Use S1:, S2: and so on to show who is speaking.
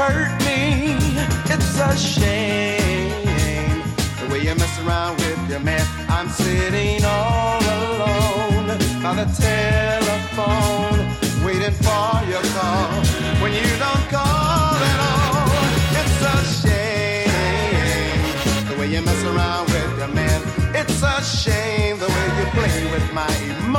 S1: hurt me. It's a shame the way you mess around with your man. I'm sitting all alone by the telephone, waiting for your call. When you don't call at all, it's a shame the way you mess around with your man. It's a shame the way you play with my emotions.